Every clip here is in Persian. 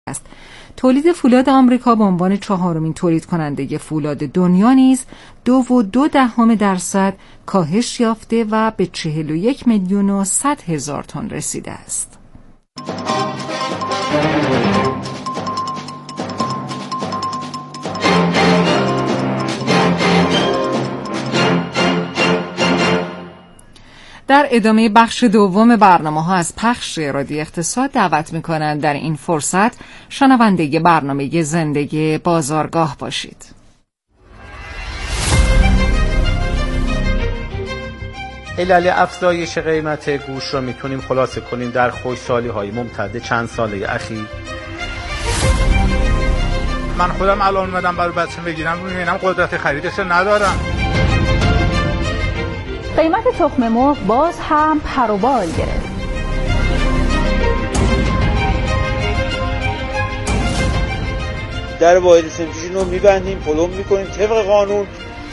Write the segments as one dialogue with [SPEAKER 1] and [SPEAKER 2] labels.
[SPEAKER 1] است. تولید فولاد آمریکا به عنوان چهارمین تولید کننده فولاد دنیا نیز 2.2% کاهش یافته و به 41,100,000 تن رسیده است. در ادامه بخش دوم برنامه‌ها از پخش رادیو اقتصاد دعوت می‌کنند در این فرصت شنونده برنامه زندگی بازارگاه باشید.
[SPEAKER 2] علل افزایش قیمت گوشت را میتونیم خلاصه کنیم در خشکسالی‌های ممتد چند ساله اخیر.
[SPEAKER 3] من خودم الان اومدم برای بچه‌م بگیرم می‌بینم قدرت خریدش رو ندارم.
[SPEAKER 4] قیمت تخم مرغ باز هم پر و بال گرفت.
[SPEAKER 5] در واحد سنجشون رو میبندیم، پلم میکنیم طبق قانون.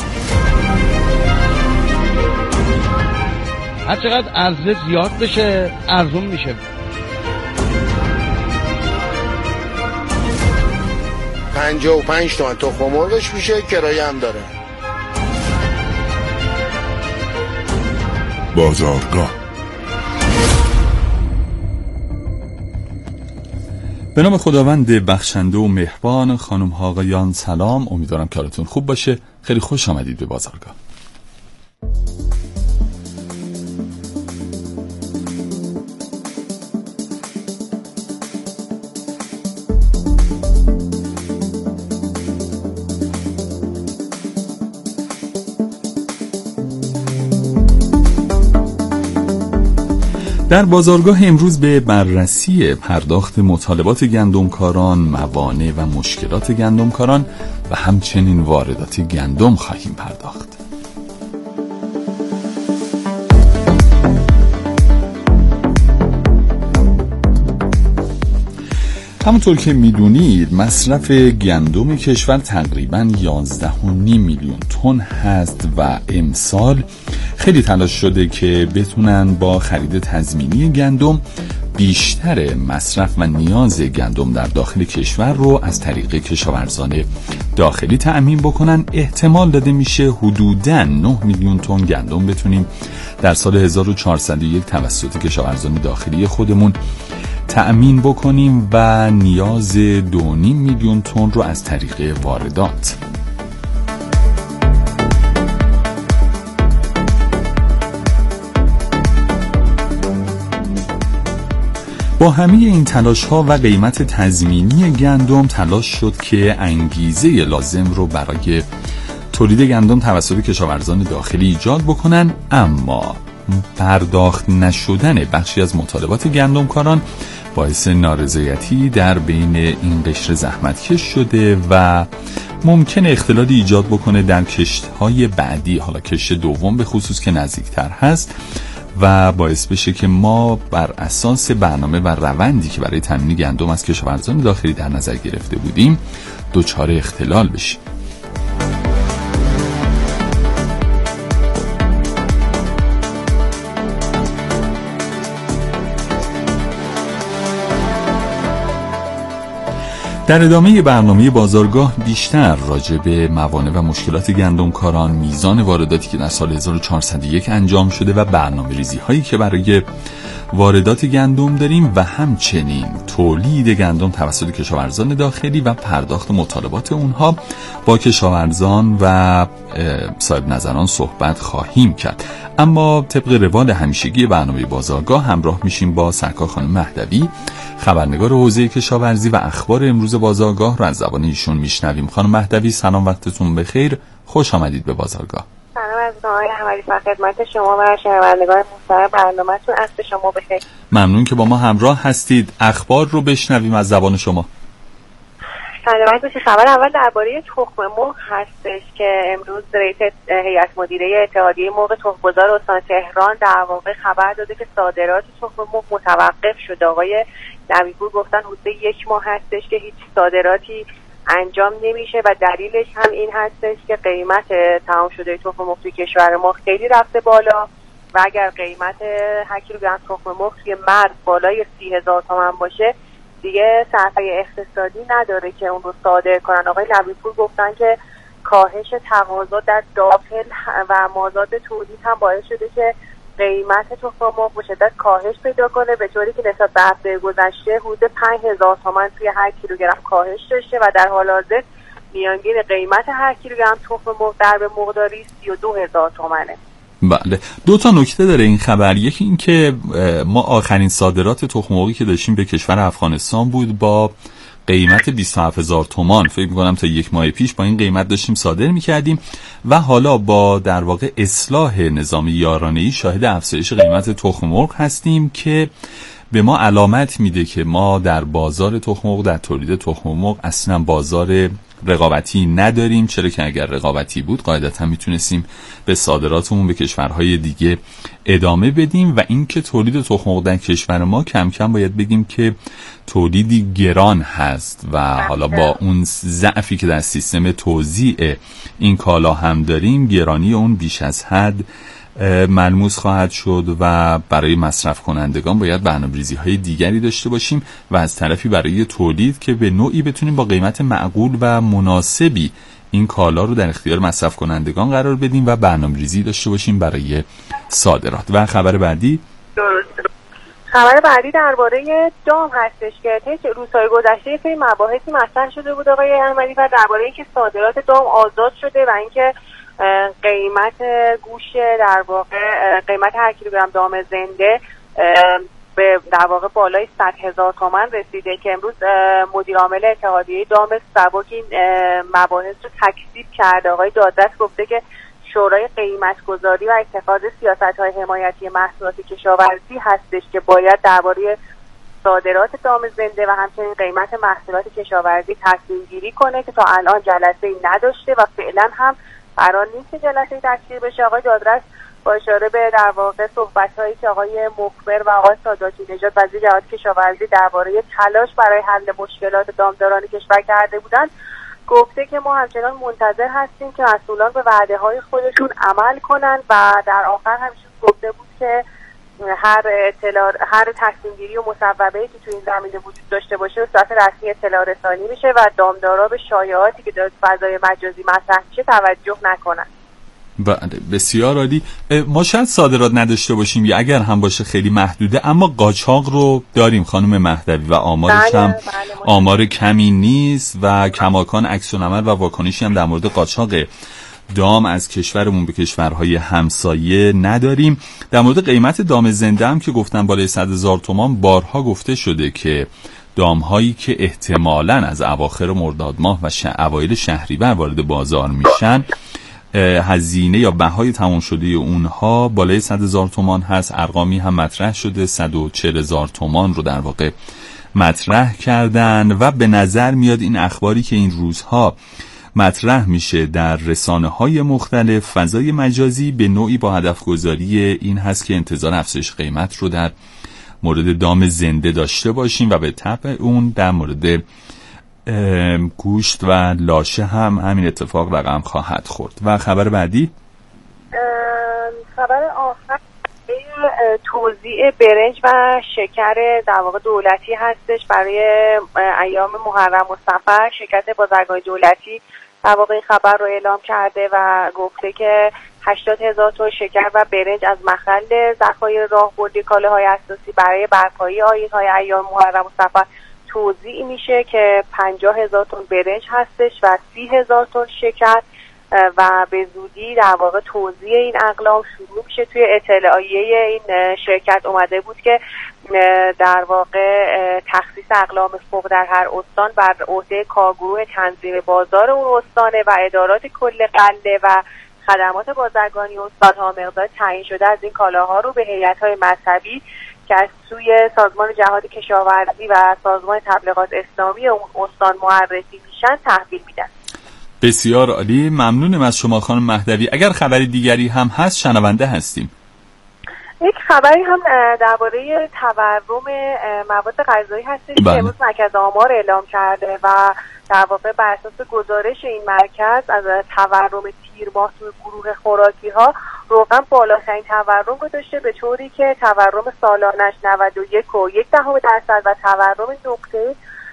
[SPEAKER 6] هر چقدر عرضه زیاد بشه ارزون میشه.
[SPEAKER 7] 55 تومن تخم مرغش میشه، کرایه هم داره.
[SPEAKER 8] بازارگاه. به نام خداوند بخشنده و مهربان. خانم ها آقایان سلام، امیدوارم کارتون خوب باشه. خیلی خوش آمدید به بازارگاه. در بازارگاه امروز به بررسی پرداخت مطالبات گندمکاران، موانع و مشکلات گندمکاران و همچنین واردات گندم خواهیم پرداخت. همونطور که میدونید مصرف گندم کشور تقریباً 11.5 میلیون تن هست و امسال خیلی تلاش شده که بتونن با خرید تضمینی گندم بیشتر مصرف و نیاز گندم در داخل کشور رو از طریق کشاورزان داخلی تأمین بکنن. احتمال داده میشه حدوداً 9 میلیون تن گندم بتونیم در سال 1401 توسط کشاورزان داخلی خودمون تأمین بکنیم و نیاز 2.5 میلیون تن رو از طریق واردات. با همه این تلاش ها و قیمت تضمینی گندم تلاش شد که انگیزه لازم رو برای تولید گندم توسط کشاورزان داخلی ایجاد بکنن، اما پرداخت نشدن بخشی از مطالبات گندمکاران باعث نارضایتی در بین این قشر زحمتکش شده و ممکن اختلالی ایجاد بکنه در کشت‌های بعدی، حالا کشت دوم به خصوص که نزدیکتر هست، و باعث بشه که ما بر اساس برنامه و روندی که برای تامین گندم از کشاورزان داخلی در نظر گرفته بودیم دچار اختلال بشیم. در ادامه برنامه بازارگاه بیشتر راجع به موانع و مشکلات گندمکاران، میزان وارداتی که در سال 1401 انجام شده و برنامه‌ریزی هایی که برای واردات گندم داریم و همچنین تولید گندم توسط کشاورزان داخلی و پرداخت مطالبات اونها با کشاورزان و صاحب نظران صحبت خواهیم کرد. اما طبق روال همیشگی برنامه بازارگاه همراه میشیم با سرکار خانم مهدوی، خبرنگار حوزه کشاورزی و اخبار امروز بازارگاه رو از زبان ایشون میشنویم. خانم مهدوی سلام، وقتتون بخیر، خوش آمدید به بازارگاه.
[SPEAKER 9] سلام از آقای حوالی، خدمت شما و شنوندگان محترم برنامه‌تون، عصر شما بخیر.
[SPEAKER 8] ممنون که با ما همراه هستید. اخبار رو بشنویم از زبان شما.
[SPEAKER 9] سلامت باشید. خبر اول درباره تخم مرغ هستش که امروز رئیس هیئت مدیره اتحادیه مرغ تخم‌گذار استان تهران در واقع خبر داده که صادرات تخم مرغ متوقف شده. آقای نوی‌پور گفتن حدود 1 ماه هستش که هیچ صادراتی انجام نمیشه و دلیلش هم این هستش که قیمت تمام شده تخم مرغ توی کشور ما خیلی رفته بالا و اگر قیمت 1 کیلوگرم تخم مرغ توی مرز بالای 30,000 تومان باشه دیگه صرفه اقتصادی نداره که اون رو صادر کنن. آقای نبی‌پور گفتن که کاهش تقاضا در داخل و مازاد تولید هم باعث شده که قیمت تخم مرغ به شدت کاهش پیدا کنه، به طوری که نسبت به هفته گذشته حدود 5000 تومان توی هر کیلوگرم کاهش داشته و در حال حاضر میانگین قیمت هر کیلوگرم تخم مرغ در به مرغداری 32000 تومانه.
[SPEAKER 8] بله، دو تا نکته داره این خبر. یکی این که ما آخرین صادرات تخم مرغی که داشتیم به کشور افغانستان بود با قیمت 27000 تومان، فکر می‌کنم تا یک ماه پیش با این قیمت داشتیم صادر می‌کردیم و حالا با در واقع اصلاح نظام یارانه‌ای شاهد افزایش قیمت تخم مرغ هستیم که به ما علامت میده که ما در بازار تخم مرغ، در تولید تخم مرغ اصلا بازار رقابتی نداریم، چرا که اگر رقابتی بود قاعدتا میتونستیم به صادراتمون به کشورهای دیگه ادامه بدیم و اینکه تولید تخم مرغ در کشور ما کم کم باید بگیم که تولیدی گران هست و حالا با اون ضعفی که در سیستم توزیع این کالا هم داریم گرانی اون بیش از حد ملموس خواهد شد و برای مصرف کنندگان باید برنامه‌ریزی های دیگری داشته باشیم و از طرفی برای تولید که به نوعی بتونیم با قیمت معقول و مناسبی این کالا رو در اختیار مصرف کنندگان قرار بدیم و برنامه‌ریزی داشته باشیم برای صادرات. و خبر بعدی
[SPEAKER 9] خبر بعدی درباره دام هستش که طی روزهای گذشته خیلی مباحثی مطرح شده بود آقای احمدی و درباره اینکه صادرات دام آزاد شده و اینکه قیمت گوشه در واقع قیمت هر کیلوگرم دام زنده به در واقع بالای 100,000 تومان رسیده که امروز مدیر عامل اتحادیه دام سبک این مباحث رو تکذیب کرده. آقای دادرس گفته که شورای قیمت‌گذاری و اتخاذ سیاست‌های حمایتی محصولات کشاورزی هستش که باید درباره صادرات دام زنده و همچنین قیمت محصولات کشاورزی تصمیم گیری کنه که تا الان جلسه‌ای نداشته و فعلا هم قرار نیست که جلسه‌ای تشکیل بشه. آقای دادرس با اشاره به در واقع صحبت‌هایی که آقای مخبر و آقای ساداتی نژاد وزیر جهاد کشاورزی درباره تلاش برای حل مشکلات دامداران کشور کرده بودند گفته که ما همچنان منتظر هستیم که مسئولان به وعده‌های خودشون عمل کنند و در آخر همیشه گفته بود که هر تصمیم گیری و مصوبه‌ای که تو این زمینه وجود داشته باشه به صورت رسمی اطلاع رسانی میشه و دامدارا به شایعاتی که در فضای مجازی مطرح میشه توجه نکنن.
[SPEAKER 8] بله، بسیار عالی. ما شاید صادرات نداشته باشیم یا اگر هم باشه خیلی محدوده، اما قاچاق رو داریم خانم مهدوی و آمارش هم آمار کمی نیست و کماکان عکس‌العمل و واکنشی هم در مورد قاچاق دام از کشورمون به کشورهای همسایه نداریم. در مورد قیمت دام زنده هم که گفتن بالای 100,000 تومان، بارها گفته شده که دام‌هایی که احتمالاً از اواخر مرداد ماه و اوایل شهریور وارد بازار میشن، هزینه یا بهای تمام شده اونها بالای 100,000 تومان هست. ارقامی هم مطرح شده، 140,000 تومان رو در واقع مطرح کردن و به نظر میاد این اخباری که این روزها مطرح میشه در رسانه‌های مختلف فضای مجازی به نوعی با هدف گذاری این هست که انتظار افزایش قیمت رو در مورد دام زنده داشته باشیم و به طبع اون در مورد گوشت و لاشه هم همین اتفاق رقم خواهد خورد. و خبر بعدی
[SPEAKER 9] خبر آخر توزیع برنج و شکر در واقع دولتی هستش برای ایام محرم و صفر. شرکت بازرگانی دولتی در واقع این خبر رو اعلام کرده و گفته که 80,000 تن شکر و برنج از مخل ذخایر راهبردی کالاهای اساسی برای برپایی آیین‌های ایام محرم و صفر توزیع میشه که 50,000 تن برنج هستش و 30,000 تن شکر و به زودی در واقع توزیع این اقلام شروع میشه. توی اطلاعیه این شرکت اومده بود که در واقع تخصیص اقلام فوق در هر استان بر عهده کارگروه تنظیم بازار اون استانه و ادارات کل قلعه و خدمات بازرگانی استان‌ها مقدار تعیین شده از این کالاها رو به هیئت‌های مذهبی که از سوی سازمان جهاد کشاورزی و سازمان تبلیغات اسلامی اون استان معرفی میشن تحویل میدن.
[SPEAKER 8] بسیار عالی، ممنونم از شما خانم مهدوی. اگر خبری دیگری هم هست شنونده هستیم.
[SPEAKER 9] یک خبری هم درباره تورم مواد غذایی هستش که امروز مرکز آمار اعلام کرده و در واقع بر اساس گزارش این مرکز از تورم تیر ماه توی گروه خوراکی ها روغن بالاترین تورم رو داشته، به طوری که تورم سالانش 91.1% و تورم نقطه‌ای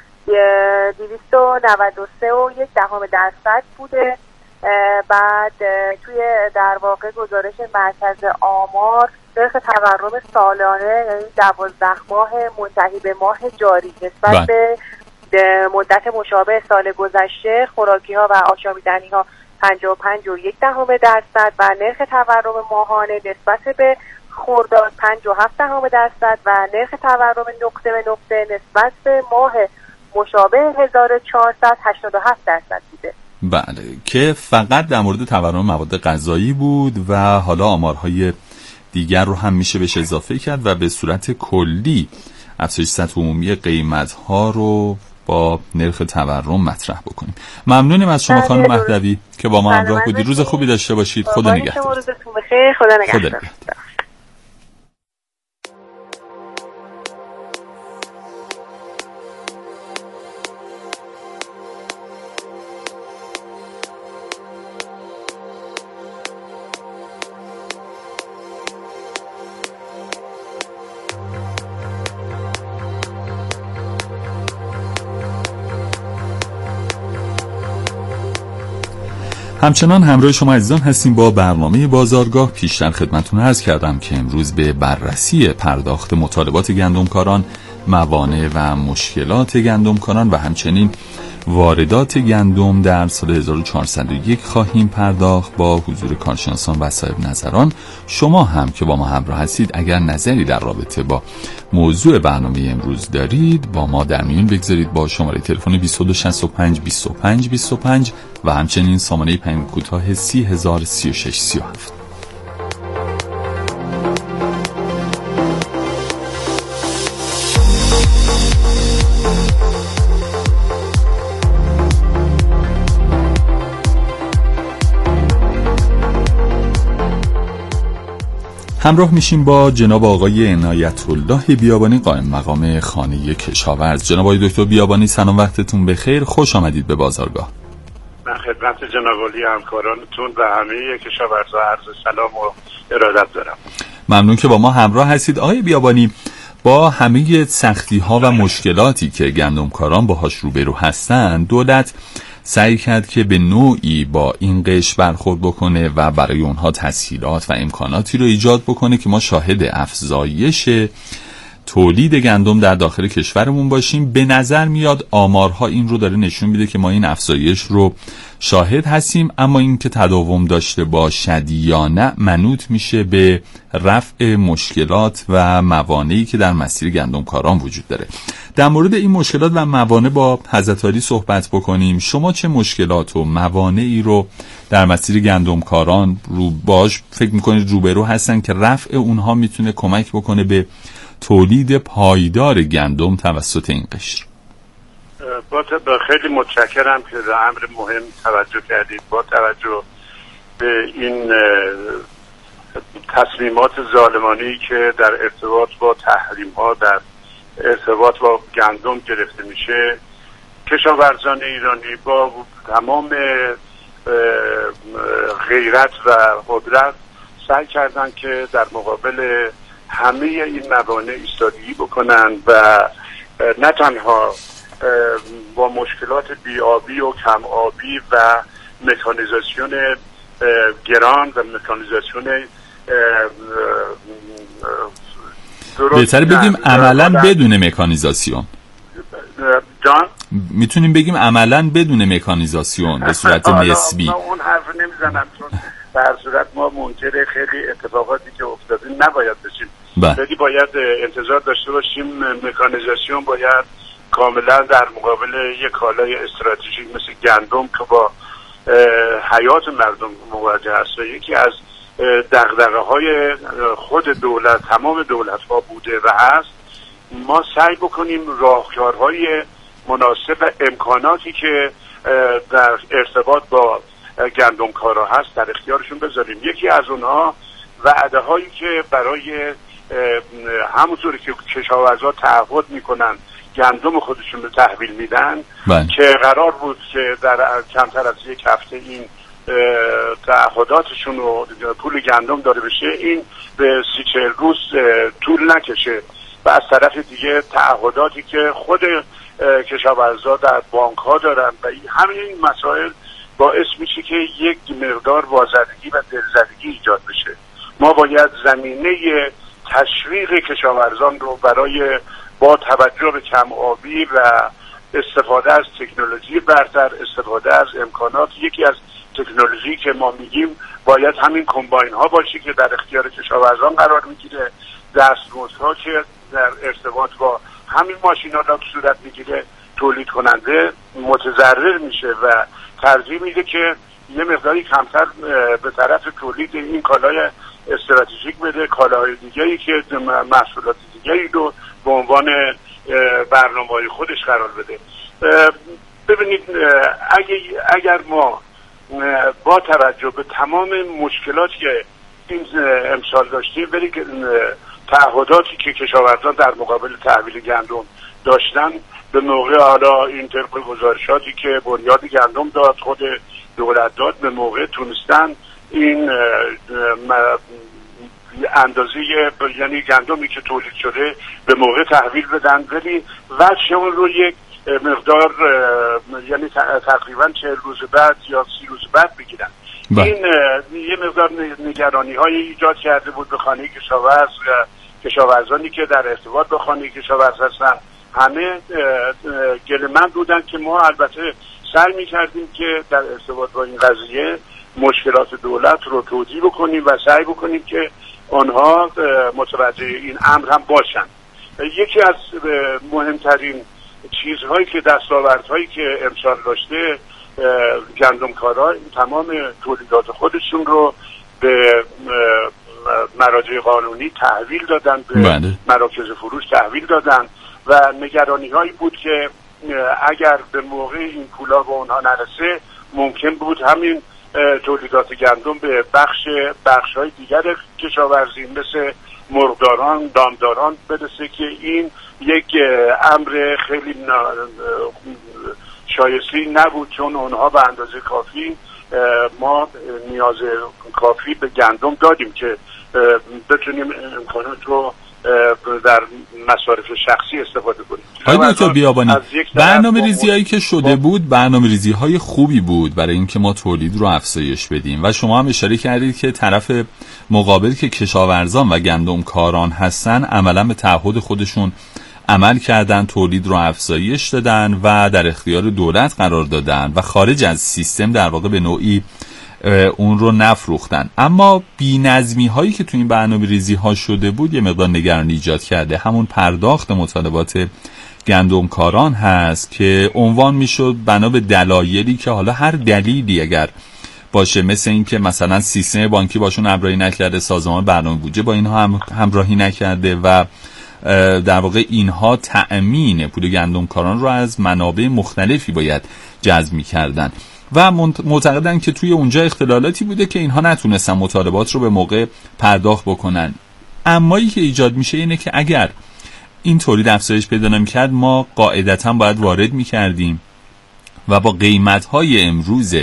[SPEAKER 9] 293.1% بوده. بعد توی در واقع گزارش مرکز آمار نرخ تورم سالانه یعنی 12 ماه منتهی به ماه جاری نسبت به مدت مشابه سال گذشته خوراکی ها و آشامیدنی ها 55.1% و نرخ تورم ماهانه نسبت به خرداد 57% و نرخ تورم نقطه به نقطه نسبت به ماه مشابه 1487% بوده.
[SPEAKER 8] بله، که فقط در مورد تورم مواد غذایی بود و حالا آمارهای دیگر رو هم میشه بهش اضافه کرد و به صورت کلی افزایش سطح عمومی قیمت‌ها رو با نرخ تورم مطرح بکنیم. ممنونیم از شما خانم مهدوی که با ما همراه بودی. روز خوبی داشته باشید. خدا نگهدار.
[SPEAKER 9] روزتون بخیر. خدا نگهدار.
[SPEAKER 8] همچنان همراه شما عزیزان هستیم با برنامه بازارگاه. پیشتر خدمتتون عرض کردم که امروز به بررسی پرداخت مطالبات گندمکاران، موانع و مشکلات گندمکاران و همچنین واردات گندم در سال 1401 خواهیم پرداخت با حضور کارشناسان و صاحب نظران. شما هم که با ما همراه هستید اگر نظری در رابطه با موضوع برنامه امروز دارید با ما در میون بگذارید با شماره تلفن 2265 25 25 و همچنین سامانه پیام کوتاه 3036 37. همراه میشیم با جناب آقای عنایت الله بیابانی قائم مقام خانه کشاورز. جناب آقای دکتر بیابانی سلام، وقتتون بخیر، خوش آمدید به بازارگاه.
[SPEAKER 10] من خدمت جناب عالی همکارانتون و همه کشاورزا عرض سلام و ارادت دارم.
[SPEAKER 8] ممنون که با ما همراه هستید. آقای بیابانی، با همه سختی ها و مشکلاتی که گندمکاران باهاش روبرو هستند، دولت سعی کرد که به نوعی با این قشر برخورد بکنه و برای اونها تسهیلات و امکاناتی رو ایجاد بکنه که ما شاهد افزایش تولید گندم در داخل کشورمون باشیم. به نظر میاد آمارها این رو داره نشون میده که ما این افزایش رو شاهد هستیم، اما این که تداوم داشته باشد یا نه منوط میشه به رفع مشکلات و موانعی که در مسیر گندمکاران وجود داره. در مورد این مشکلات و موانع با حضرت عالی صحبت بکنیم. شما چه مشکلات و موانعی رو در مسیر گندمکاران رو باش فکر میکنید روبرو هستن که رفع اونها میتونه کمک بکنه به تولید پایدار گندم توسط این قشر؟
[SPEAKER 10] خیلی متشکرم که به امر مهم توجه کردید. با توجه به این تصمیمات ظالمانه‌ای که در ارتباط با تحریم‌ها در ارتباط با گندم گرفته میشه، کشاورزان ایرانی با تمام غیرت و قدرت سعی کردن که در مقابل همه این موانع ایستادگی بکنن و نه تنها با مشکلات بیابی و کم آبی و مکانیزاسیون گران و مکانیزاسیون
[SPEAKER 8] بهتره بگیم عملا بدون مکانیزاسیون.
[SPEAKER 10] جان؟
[SPEAKER 8] میتونیم بگیم عملا بدون مکانیزاسیون به صورت نسبی.
[SPEAKER 10] اون حرف نمیزنم چون در صورت ما منکر خیلی اتفاقاتی که افتاده نباید بشیم. ولی باید انتظار داشته باشیم مکانیزاسیون باید کاملا در مقابل یک کالای استراتژیک مثل گندم که با حیات مردم مواجه است و یکی از دغدغه‌های خود دولت، تمام دولت‌ها بوده و هست، ما سعی بکنیم راهکارهای مناسب و امکاناتی که در ارتباط با گندمکارا هست در اختیارشون بذاریم. یکی از اونها وعده هایی که برای همونطوری که کشاورزا تعهد میکنن گندم خودشون رو تحویل میدن که قرار بود که در کمتر از یک هفته این تعهداتشون رو پول گندم داده بشه، این به 30-40 روز طول نکشه و از طرف دیگه تعهداتی که خود کشاورزا در بانک ها دارن و همین مسائل باعث میشه که یک مقدار وازدگی و دلزدگی ایجاد بشه. ما باید زمینه تشویق کشاورزان رو برای با توجه به کم آبی و استفاده از تکنولوژی برتر، استفاده از امکانات، یکی از تکنولوژی که ما میگیم باید همین کمباین ها باشه که در اختیار کشاورزان قرار میگیره، دستمزدها که در ارتباط با همین ماشین‌ها صورت میگیره، تولید کننده متضرر میشه و ترجیح میده که یه مقداری کمتر به طرف تولید این کالای استراتژیک بده، کالاهای دیگری که محصولات دیگری رو به عنوان برنامه‌های خودش قرار بده. ببینید اگر ما با توجه به تمام مشکلاتی که این امسال داشتیم ولی تعهداتی که کشاورزان در مقابل تحویل گندم داشتن به موقع، حالا این طبق گزارشاتی که بنیاد گندم داد، خود دولت داد، به موقع تونستن این اندازه یعنی گندمی که تولید شده به موقع تحویل بدن، ولی وجه اون رو یک مقدار یعنی تقریبا 40 روز بعد یا 30 روز بعد بگیرن. این یه مقدار نگرانی های ایجاد کرده بود به خانه کشاورز و کشاورزانی که در ارتباط با خانه کشاورز هستن. همه گله‌مند بودن که ما البته سعی می‌کردیم که در ارتباط با این قضیه مشکلات دولت رو توضیح بکنیم و سعی بکنیم که آنها متوجه این امر هم باشن. یکی از مهمترین چیزهایی که دستاوردهایی که امسال داشته گندمکارا تمام تولیدات خودشون رو به مراجع قانونی تحویل دادن، به مراکز فروش تحویل دادن و نگرانی هایی بود که اگر به موقع این پولا به اونها نرسه ممکن بود همین تولیدات گندم به بخش های دیگر کشاورزی مثل مرغداران، دامداران برسه که این یک امر خیلی شایسته نبود، چون اونها به اندازه کافی ما نیاز کافی به گندم دادیم که بتونیم امکانات رو در مصارف شخصی استفاده کنیم.
[SPEAKER 8] آقای دکتر بیابانی، برنامه‌ریزی هایی که شده بود برنامه‌ریزی های خوبی بود برای اینکه ما تولید رو افزایش بدیم و شما هم اشاره کردید که طرف مقابل که کشاورزان و گندمکاران هستن عملا به تعهد خودشون عمل کردن، تولید رو افزایش دادن و در اختیار دولت قرار دادن و خارج از سیستم در واقع به نوعی اون رو نفروختن. اما بی‌نظمی هایی که تو این برنامه‌ریزی ها شده بود یه مقدار نگرانی ایجاد کرده. همون پرداخت مطالبات گندمکاران هست که عنوان میشد بنا به دلایلی که حالا هر دلیلی اگر باشه، مثل این که مثلا سیستم بانکی باشون همراهی نکرده، سازمان برنامه بودجه با اینها همراهی نکرده و در واقع اینها تأمین پول گندمکاران رو از منابع مختلفی باید جذب می‌کردن و معتقدن که توی اونجا اختلالاتی بوده که اینها نتونستن مطالبات رو به موقع پرداخت بکنن. امایی که ایجاد میشه اینه که اگر این تولید افزایش پیدا نمی‌کرد ما قاعدتاً باید وارد می‌کردیم و با قیمت‌های امروز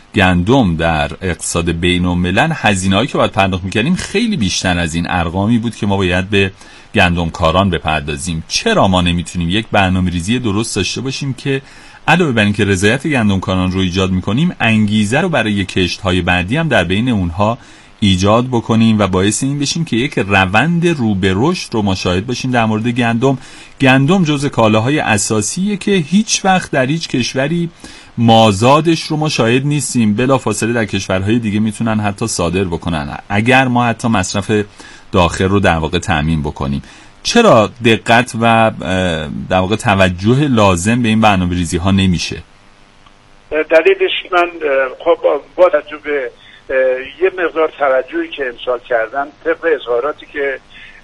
[SPEAKER 8] گندم در اقتصاد بین‌الملل هزینه‌هایی که باید پرداخت می‌کردیم خیلی بیشتر از این ارقامی بود که ما باید به گندمکاران بپردازیم. چرا ما نمیتونیم یک برنامه‌ریزی درست داشته باشیم که علاوه بر اینکه رضایت گندمکاران رو ایجاد می‌کنیم، انگیزه رو برای کشت‌های بعدی هم در بین اونها ایجاد بکنیم و باعث این بشیم که یک روند رو به رشد رو مشاهده باشیم در مورد گندم. گندم جزء کالاهای اساسیه که هیچ وقت در هیچ کشوری مازادش رو ما شاهد نیستیم، بلافاصله در کشورهای دیگه میتونن حتی صادر بکنن اگر ما حتی مصرف داخل رو در واقع تامین بکنیم. چرا دقت و در واقع توجه لازم به این برنامه‌ریزی ها نمیشه؟
[SPEAKER 10] دلیلش من خب با توجه به یه مقدار توجهی که امسال کردن طبق اظهاراتی که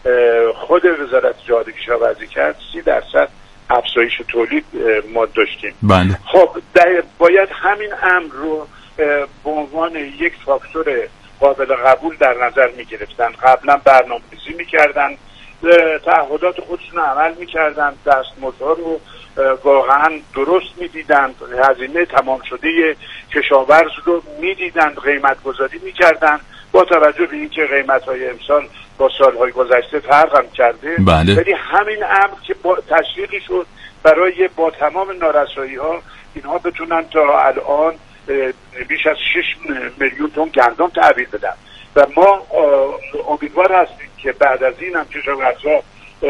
[SPEAKER 10] خود وزارت جهاد کشاورزی کرد 30% افزایش تولید ما داشتیم.
[SPEAKER 8] بله.
[SPEAKER 10] خب باید همین امر رو به عنوان یک فاکتور قابل قبول در نظر می گرفتن. قبلا برنامه‌ریزی می کردن تعهدات خودشون عمل میکردن، دستمزدها رو واقعا درست میدیدند، هزینه تمام شده کشاورز رو میدیدند، قیمت گذاری میکردند با توجه به اینکه قیمت‌های امسال با سالهای گذشته فرق هم کرده. ولی همین امر که تشویقی شد برای با تمام نارسایی‌ها اینها بتونن تا الان بیش از 6 میلیون تن گندم تحویل بدن و ما امیدوار هستیم که بعد از این هم کشاورزها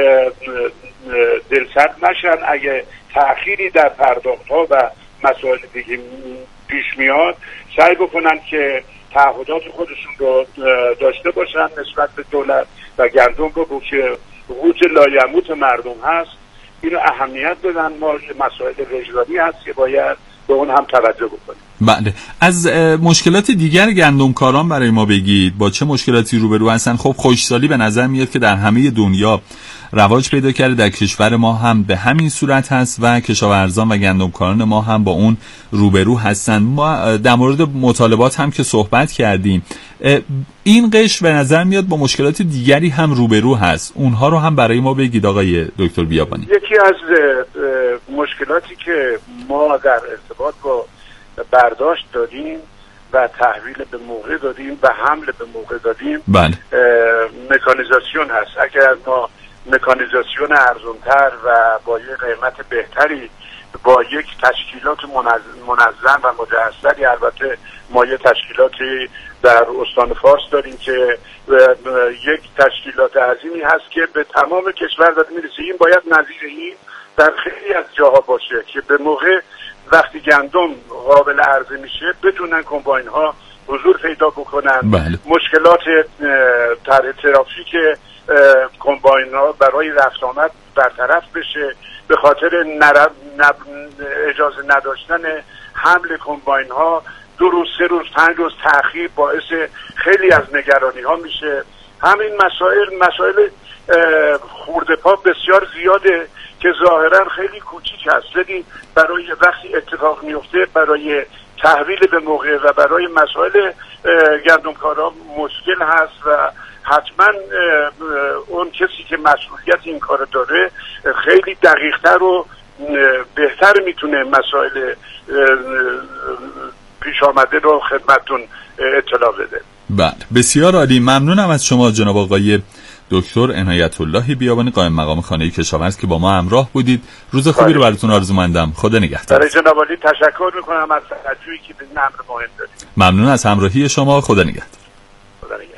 [SPEAKER 10] دلسرد نشن. اگه تأخیری در پرداخت‌ها و مسائل دیگه پیش میاد سعی بکنن که تعهدات خودشون رو داشته باشن نسبت به دولت و گندم رو که قوت لایموت مردم هست اینو اهمیت بدن. ما مسائل رژگاری هست که باید به اون هم توجه بکنیم.
[SPEAKER 8] بله، از مشکلات دیگر گندمکاران برای ما بگید، با چه مشکلاتی روبرو هستن؟ خب خشکسالی به نظر میاد که در همه دنیا رواج پیدا کرده، در کشور ما هم به همین صورت هست و کشاورزان و گندمکاران ما هم با اون روبرو هستن. ما در مورد مطالبات هم که صحبت کردیم، این قشر به نظر میاد با مشکلات دیگری هم روبرو هست، اونها رو هم برای ما بگید آقای دکتر بیابانی.
[SPEAKER 10] یکی از مشکلاتی که ما در ارتباط با برداشت دادیم و تحویل به موقع دادیم و حمل به موقع دادیم مکانیزاسیون هست. اگر ما مکانیزاسیون ارزان‌تر و با یک قیمت بهتری با یک تشکیلات منظم و مجهزتری، البته ما یک تشکیلاتی در استان فارس داریم که یک تشکیلات عظیمی هست که به تمام کشور داره میرسه. این باید نظیر این در خیلی از جاها باشه که به موقع وقتی گندم قابل عرضه میشه بتونن کمباین ها حضور پیدا بکنن. مشکلات ترافیک کمباین ها برای رفت آمد برطرف بشه. به خاطر اجازه نداشتن حمل کمباین ها 2 روز 3 روز 5 روز تأخیر باعث خیلی از نگرانی ها میشه. همین مسائل خورده پا بسیار زیاده که ظاهرا خیلی کوچیک هست، ولی برای وقتی اتفاق میفته برای تحویل به موقع و برای مسائل گندمکارا مشکل هست و حتما اون کسی که مسئولیت این کار داره خیلی دقیق‌تر و بهتر میتونه مسائل پیش آمده رو خدمتتون اطلاع بده.
[SPEAKER 8] بله، بسیار عالی. ممنونم از شما جناب آقای دکتر عنایت الله بیابانی، قائم مقام خانه کشاورز که با ما همراه بودید. روز خوبی رو براتون آرزومندم. خدا نگهدار.
[SPEAKER 10] برای جناب عالی تشکر میکنم از توجهی که به این امر مهم دارید.
[SPEAKER 8] ممنون از همراهی شما. خدا نگهدار.
[SPEAKER 10] خدا نگهدار.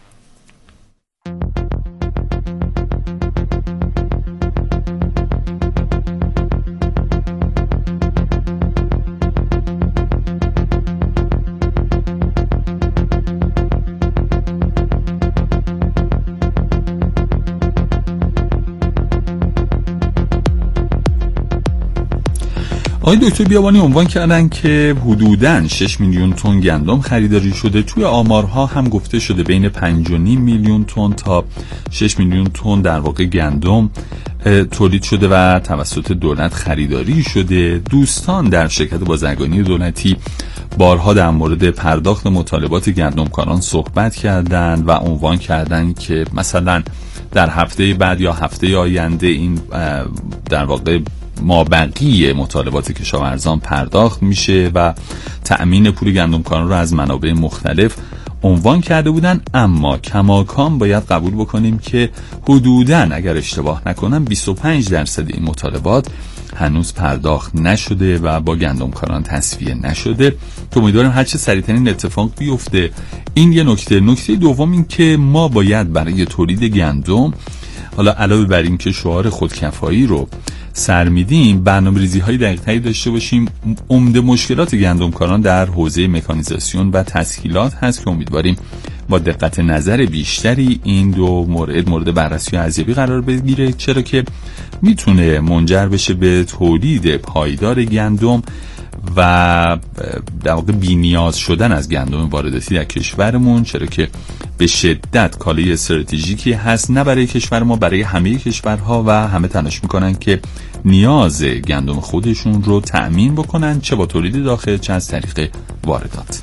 [SPEAKER 8] آقای دکتر بیابانی عنوان کردن که حدوداً 6 میلیون تن گندم خریداری شده. توی آمارها هم گفته شده بین 5.5 میلیون تن تا 6 میلیون تن در واقع گندم تولید شده و توسط دولت خریداری شده. دوستان در شرکت بازرگانی دولتی بارها در مورد پرداخت مطالبات گندمکاران صحبت کردند و عنوان کردند که مثلا در هفته بعد یا هفته آینده این در واقع مابقی مطالبات کشاورزان پرداخت میشه و تأمین پول گندمکاران رو از منابع مختلف عنوان کرده بودن. اما کماکان باید قبول بکنیم که حدوداً اگر اشتباه نکنم 25% این مطالبات هنوز پرداخت نشده و با گندمکاران تصفیه نشده که امیدواریم هر چه سریعتر این اتفاق بیفته. این یه نکته دوم این که ما باید برای تولید گندم، حالا علاوه بر این که شعار خودکفایی رو سر میدیم، برنامه‌ریزی های دقیق‌تری داشته باشیم. عمده مشکلات گندمکاران در حوزه مکانیزاسیون و تسهیلات هست که امیدواریم با دقت نظر بیشتری این دو مورد بررسی و ارزیابی قرار بگیره، چرا که میتونه منجر بشه به تولید پایدار گندم و در واقع بی‌نیاز شدن از گندم وارداتی در کشورمون، چرا که به شدت کالای استراتژیکی هست نه برای کشور ما، برای همه کشورها و همه تلاش میکنن که نیاز گندم خودشون رو تأمین بکنن، چه با تولید داخل چه از طریق واردات.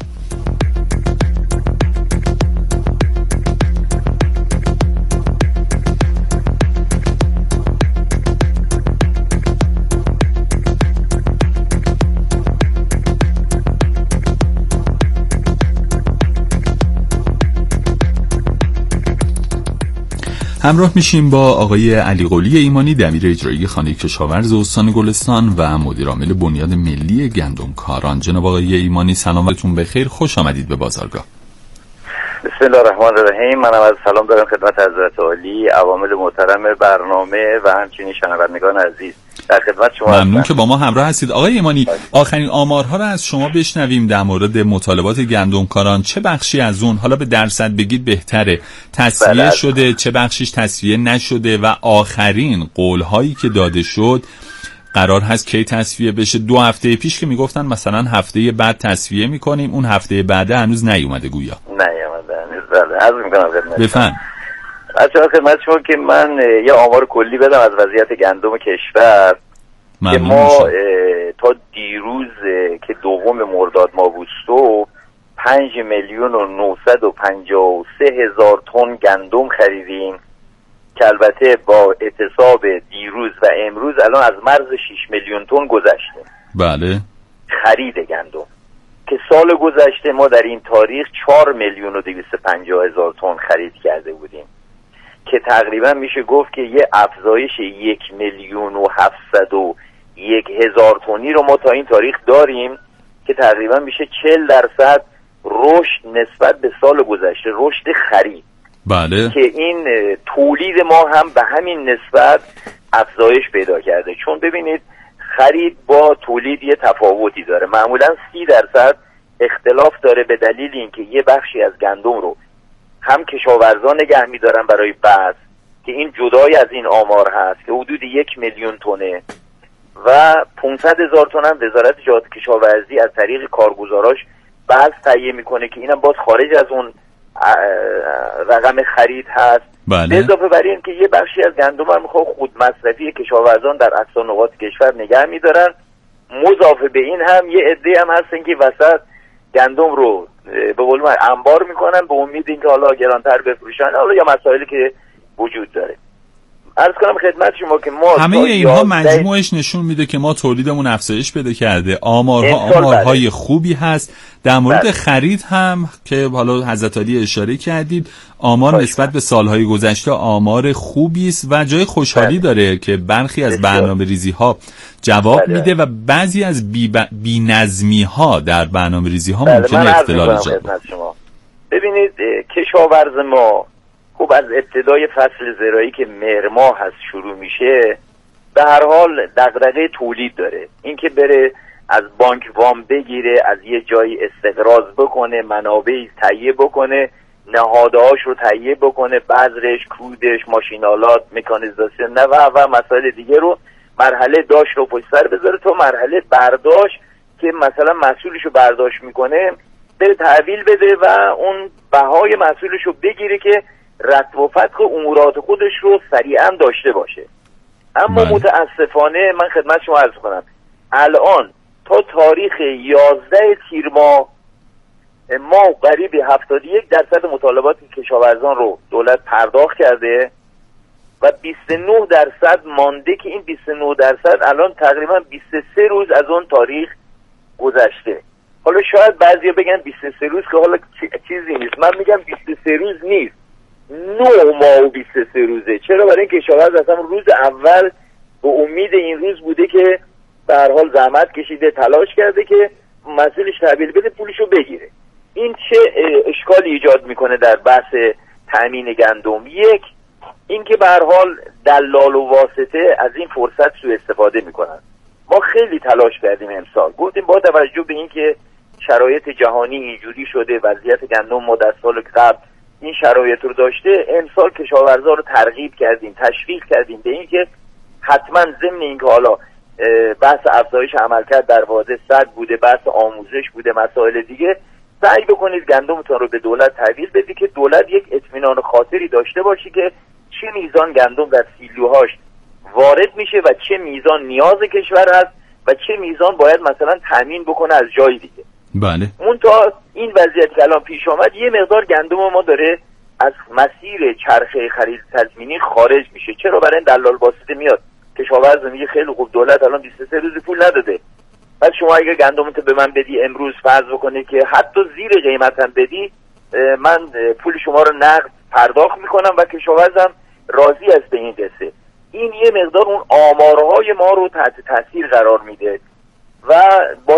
[SPEAKER 8] همراه میشیم با آقای علی قلی ایمانی، دبیر اجرایی خانه کشاورز استان گلستان و مدیر عامل بنیاد ملی گندمکاران. جناب آقای ایمانی سلامتون بخیر، خوش آمدید به بازارگاه.
[SPEAKER 11] بسم الله الرحمن الرحیم. منم از سلام دارم خدمت حضرت عالی، عوامل محترم برنامه و همچنین شنوندگان عزیز. در خدمت شما
[SPEAKER 8] ممنون که با ما همراه هستید. آقای ایمانی، آخرین آمارها رو از شما بشنویم در مورد مطالبات گندمکاران. چه بخشی از اون، حالا به درصد بگید بهتره، تصفیه شده، چه بخشیش تصفیه نشده و آخرین قولهایی که داده شد قرار هست کی تصفیه بشه؟ 2 هفته پیش که میگفتن مثلا هفته بعد تصفیه میکنیم، اون هفته بعد هنوز نیومده گویا.
[SPEAKER 11] نیومده هنوز. بله عرض میکنم خدمت
[SPEAKER 8] بفرمایید.
[SPEAKER 11] بچه‌ها خدمت شما که من یه آمار کلی بدم از وضعیت گندم کشور که ما تا دیروز که 2 مرداد ماه بود 5,953,000 تن گندم خریدیم که البته با اعتصاب دیروز و امروز الان از مرز 6 میلیون تن گذشته.
[SPEAKER 8] بله.
[SPEAKER 11] خرید گندم که سال گذشته ما در این تاریخ 4,250,000 تن خرید کرده بودیم که تقریبا میشه گفت که یه افزایش 1,701,000 تنی رو ما تا این تاریخ داریم که تقریبا میشه 40% رشد نسبت به سال گذشته، رشد خرید.
[SPEAKER 8] بله.
[SPEAKER 11] که این تولید ما هم به همین نسبت افزایش پیدا کرده، چون ببینید خرید با تولید یه تفاوتی داره. معمولا 30% اختلاف داره به دلیل اینکه یه بخشی از گندم رو هم کشاورزان نگه می‌دارن برای بذر که این جدای از این آمار هست که حدود 1 میلیون تنه و 500,000 تن هم وزارت جهاد کشاورزی از طریق کارگزاراش بذر تهیه میکنه که اینم باز خارج از اون رقم خرید هست.
[SPEAKER 8] بله.
[SPEAKER 11] به اضافه بر این که یه بخشی از گندم هم خود مصرفی کشاورزان در اقصا نقاط کشور نگه می‌دارن. مضافه به این هم یه عده هم هستن که وسط گندم رو به قول من انبار میکنن به امید اینکه حالا گرانتر بفروشن، حالا یا مسائلی که وجود داره. عرض کنم خدمت شما که ما
[SPEAKER 8] همه اینها مجموعش نشون میده که ما تولیدمون افزایش پیدا کرده. آمارهای خوبی هست. در مورد خرید هم که حالا حضرت علی اشاره کردید، آمار نسبت به سالهای گذشته آمار خوبی است و جای خوشحالی داره که برخی از برنامه‌ریزی ها جواب میده و بعضی از بی‌نظمی ها در برنامه‌ریزی ها ممکنه اختلال ایجاد کنه.
[SPEAKER 11] ببینید کشاورز ما خب از ابتدای فصل زراعی که مهر ماه هست شروع میشه به هر حال دغدغه تولید داره، اینکه بره از بانک وام بگیره، از یه جایی استقراض بکنه، منابعی تهیه بکنه، نهادهاش رو تهیه بکنه، بذرش، کودش، ماشینالات، مکانیزاسیون و مسائل دیگه رو مرحله داشت رو پشت سر بذاره تا مرحله برداشت که مثلا محصولش رو برداشت میکنه بره تحویل بده و اون بهای محصولش رو بگیره که رتب و فتق امورات خودش رو سریعا داشته باشه. اما متاسفانه من خدمت شما عرض کنم الان تا تاریخ 11 تیر ماه ما قریب 71% مطالبات کشاورزان رو دولت پرداخت کرده و 29% مانده که این 29% الان تقریبا 23 روز از اون تاریخ گذشته. حالا شاید بعضیا بگن 23 روز که حالا چیزی نیست، من میگم 23 روز نیست، 9 ماه و 23 روزه. چرا؟ برای این کشاورز اصلا روز اول به امید این روز بوده که به هر حال زحمت کشیده، تلاش کرده که محصولش تحویل بده، پولشو بگیره. این چه اشکالی ایجاد میکنه در بحث تامین گندم؟ یک، اینکه به هر حال دلال و واسطه از این فرصت سوء استفاده میکنن. ما خیلی تلاش کردیم امسال، گفتیم با توجه به اینکه شرایط جهانی اینجوری شده، وضعیت گندم ما در سال قبل این شرایط رو داشته، امسال کشاورزا رو ترغیب کردیم، تشویق کردیم به اینکه حتما ضمن اینکه حالا بحث افزایش عملکرد در واحد صد بوده، بحث آموزش بوده، مسائل دیگه، سعی بکنید گندمتون رو به دولت تحویل بدید که دولت یک اطمینان خاطری داشته باشه که چه میزان گندم در سیلوهاش وارد میشه و چه میزان نیاز کشور هست و چه میزان باید مثلا تامین بکنه از جای دیگه.
[SPEAKER 8] بله.
[SPEAKER 11] منتها این وضعیت که الان پیش آمد یه مقدار گندم ما داره از مسیر چرخه خرید تضمینی خارج میشه. چرا؟ برای دلال واسطه میاد کشاورز میگه خیلی خوب دولت الان 23 روز پول نداده، بعد شما اگه گندمتو به من بدی امروز فرض بکنه که حتی زیر قیمتم بدی، من پول شما رو نقد پرداخت میکنم و کشاورزم راضی است به این قصه. این یه مقدار اون آمارهای ما رو تحت تاثیر قرار میده و